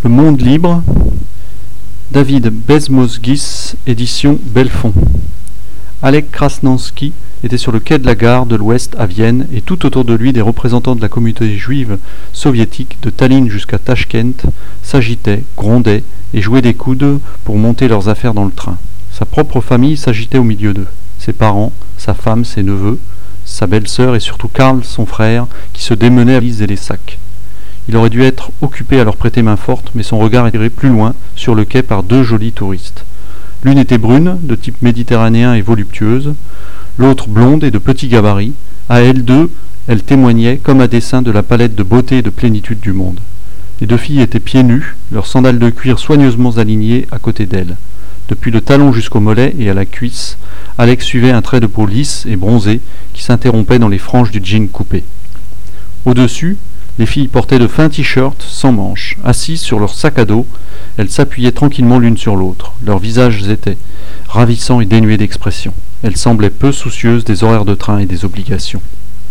Le Monde libre, David Bezmosguis, édition Belfond. Alek Krasnanski était sur le quai de la gare de l'Ouest à Vienne et tout autour de lui des représentants de la communauté juive soviétique de Tallinn jusqu'à Tachkent s'agitaient, grondaient et jouaient des coudes pour monter leurs affaires dans le train. Sa propre famille s'agitait au milieu d'eux. Ses parents, sa femme, ses neveux, sa belle-sœur et surtout Karl, son frère, qui se démenait à valises et les sacs. Il aurait dû être occupé à leur prêter main forte, mais son regard était plus loin, sur le quai par deux jolies touristes. L'une était brune, de type méditerranéen et voluptueuse, l'autre blonde et de petit gabarit. À elles deux, elle témoignait, comme à dessein, de la palette de beauté et de plénitude du monde. Les deux filles étaient pieds nus, leurs sandales de cuir soigneusement alignées à côté d'elles. Depuis le talon jusqu'au mollet et à la cuisse, Alex suivait un trait de peau lisse et bronzé qui s'interrompait dans les franges du jean coupé. Au-dessus, les filles portaient de fins t-shirts sans manches. Assises sur leur sac à dos, elles s'appuyaient tranquillement l'une sur l'autre. Leurs visages étaient ravissants et dénués d'expression. Elles semblaient peu soucieuses des horaires de train et des obligations.